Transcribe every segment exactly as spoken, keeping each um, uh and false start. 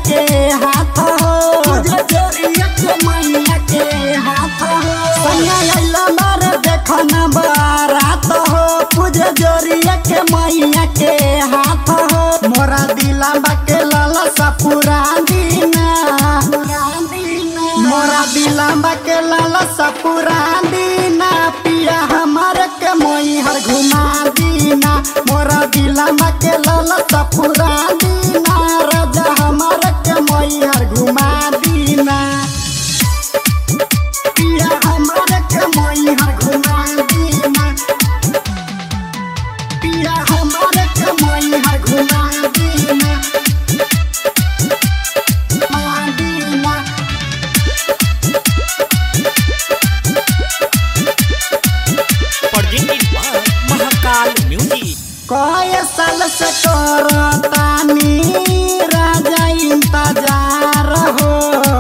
के हाथ हो पूजे जोरिया के मैया के हाथ हो सैया आइला बार देखना बारात हो पूजे जोरिया के मैया के हाथ हो मोरा दिला बाके लाला सा पूरा दीना मोरा दिला बाके लाला सा पूरा दीना पिया हमारे के मोई हर घुमा दीना मोरा दिला बाके लाला सा पूरा दीना राजा हमारे के मोई हर घुमा दीना पिया हमारे के मोई हर घुमा दीना पिया हमारे के मोई हर घुमा दीना महाकाल म्यूजिक कई साल से करतानी राजा इंतजार हो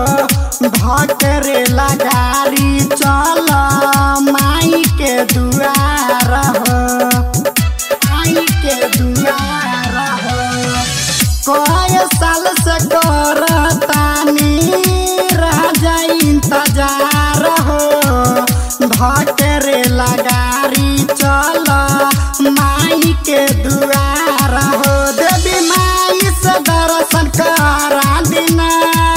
भकरे लगारी चल माई के दुआर हो माई के दुआर हो कई साल से करतानी राजा इंतजार हो भकरे लगारी चल माई के दुआर हो देवी माई से दर्शन करा देना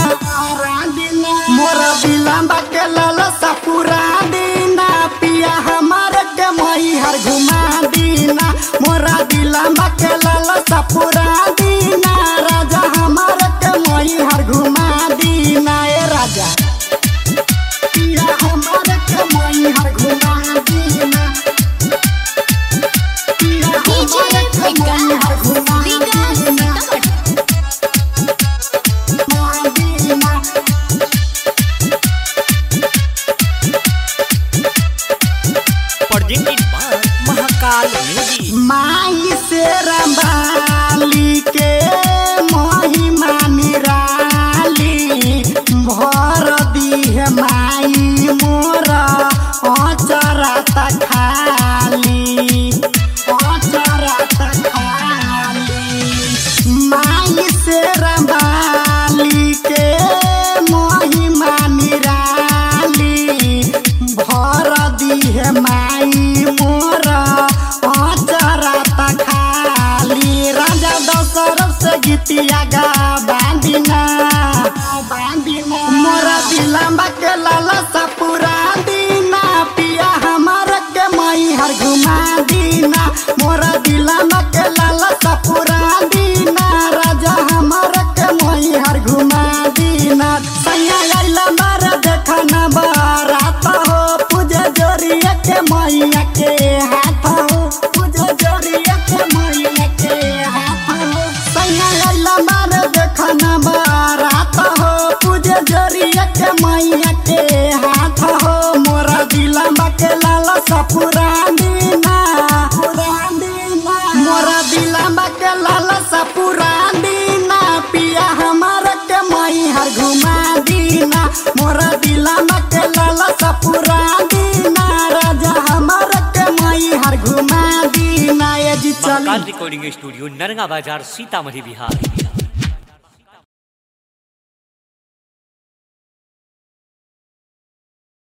मोरा बिलम्बा के लालसा पूरा देना पिया हमारे के मई हर घुमा देना मोरा बिलम्बा के लालसा पूरा देना राजा हमारे के मई हर घुमा देना ए राजा पिया हमारे के मई हर घुमा देना महाकाल म्यूजिक माई से रंबाली के महिमा निराली भर दी है माई मोरा अचरा खाली अचरा खाली माई से रंबाली के महिमा निराली भर दी है माई मोरा अचरा खाली राजा दशरथ से गीतिया गा बांधिना मोरा दिलम्बा के लाला सा पूरा दीना पिया हमारा के मई हर घुमा दीना मोरा दिलम्बा के लाला सा पूरा दीना राजा हमारा के मई हर घुमा दीना सैया आइला बार देखना बारात हो पूजे जोरिया के मैया के हाथ हो पूजे जोरिया के मैया के हाथ हो सैया आइला बार देखना बारात हो पूजे जोरिया के मैया के हाथ हो मोरा दिलम्बा के लाला सा पूरा दीना पूरा दीना मोरा दिलम्बा के लाला सा पूरा दीना पिया हमारा के मई हर घुमा दीना मोरा दिलम्बा के लाला सा पूरा दीना राजा हमारा के मई हर घुमा दीना ये जी चल महाकाल रिकॉर्डिंग स्टूडियो नरगा बाजार सीतामढ़ी बिहार।